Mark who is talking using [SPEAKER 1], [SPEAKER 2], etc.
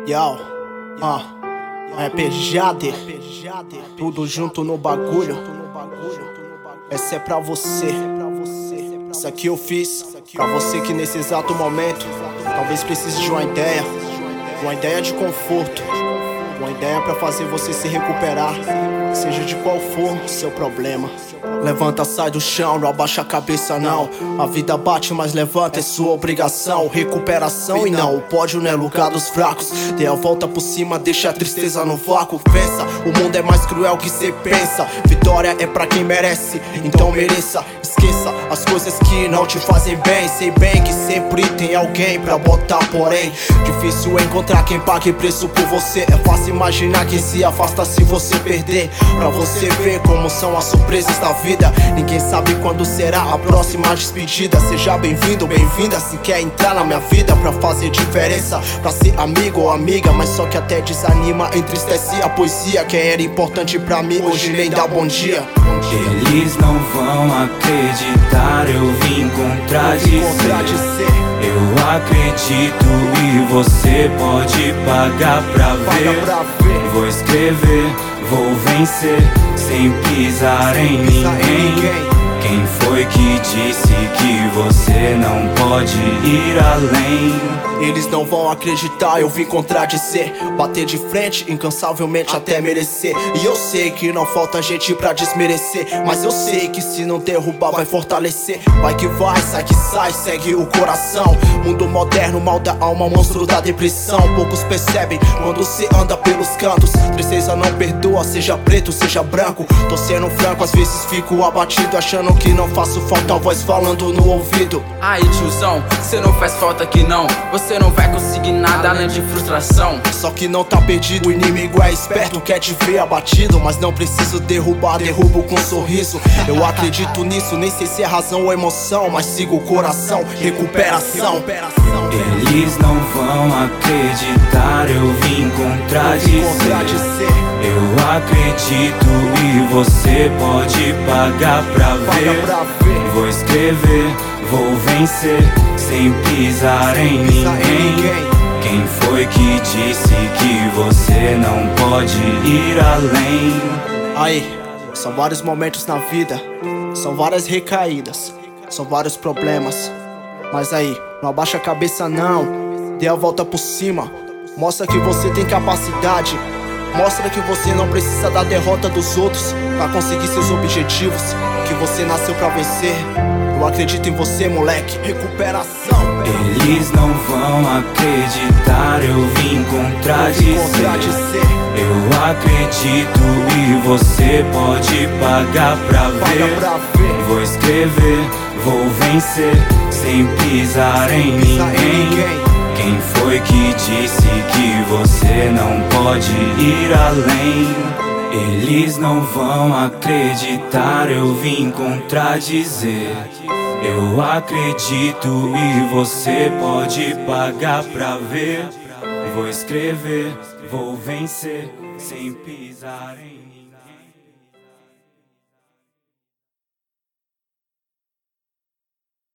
[SPEAKER 1] Yo, é pejade, tudo junto no bagulho. Essa é pra você. Isso aqui eu fiz pra você que nesse exato momento talvez precise de uma ideia de conforto, uma ideia pra fazer você se recuperar, seja de qual for o seu problema. Levanta, sai do chão, não abaixa a cabeça não. A vida bate, mas levanta, é sua obrigação. Recuperação e não, o pódio não é lugar dos fracos. Dê a volta por cima, deixa a tristeza no vácuo. Pensa, o mundo é mais cruel que cê pensa. Vitória é pra quem merece, então mereça. Esqueça as coisas que não te fazem bem. Sei bem que sempre tem alguém pra botar porém. Difícil encontrar quem pague preço por você. É fácil imaginar quem se afasta se você perder. Pra você ver como são as surpresas da vida. Ninguém sabe quando será a próxima despedida. Seja bem-vindo, bem-vinda se quer entrar na minha vida pra fazer diferença, pra ser amigo ou amiga. Mas só que até desanima, entristece a poesia. Quem era importante pra mim hoje nem dá bom dia.
[SPEAKER 2] Eles não vão acreditar, eu vim contradizer. Eu acredito e você pode pagar pra ver. Vou escrever, vou vencer, sem pisar em ninguém. Quem foi que disse que você não pode ir além?
[SPEAKER 1] Eles não vão acreditar, eu vim contradizer. Bater de frente, incansavelmente até merecer. E eu sei que não falta gente pra desmerecer, mas eu sei que se não derrubar vai fortalecer. Vai que vai, sai que sai, segue o coração. Mundo moderno, mal da alma, monstro da depressão. Poucos percebem quando se anda pelos cantos. Tristeza não perdoa, seja preto, seja branco. Tô sendo franco, às vezes fico abatido, achando que não faço falta, a voz falando no ouvido.
[SPEAKER 3] Aí tiozão, cê não faz falta aqui não. Você não vai conseguir nada além de frustração.
[SPEAKER 1] Só que não tá perdido, o inimigo é esperto, quer te ver abatido. Mas não preciso derrubar, derrubo com um sorriso. Eu acredito nisso, nem sei se é razão ou emoção, mas sigo o coração, recuperação.
[SPEAKER 2] Eles não vão acreditar, eu vim contradizer. Eu acredito e você pode pagar pra ver. Vou escrever, vou vencer, sem pisar em ninguém. Quem foi que disse que você não pode ir além?
[SPEAKER 1] Aí, são vários momentos na vida, são várias recaídas, são vários problemas. Mas aí, não abaixa a cabeça não, dê a volta por cima. Mostra que você tem capacidade, mostra que você não precisa da derrota dos outros pra conseguir seus objetivos, que você nasceu pra vencer. Eu acredito em você, moleque, recuperação.
[SPEAKER 2] Eles não vão acreditar, eu vim contradizer. Eu acredito e você pode pagar pra ver. Vou escrever, vou vencer, sem pisar em ninguém. Quem foi que disse que você não pode ir além? Eles não vão acreditar, eu vim contradizer. Eu acredito e você pode pagar pra ver. Vou escrever, vou vencer, sem pisar em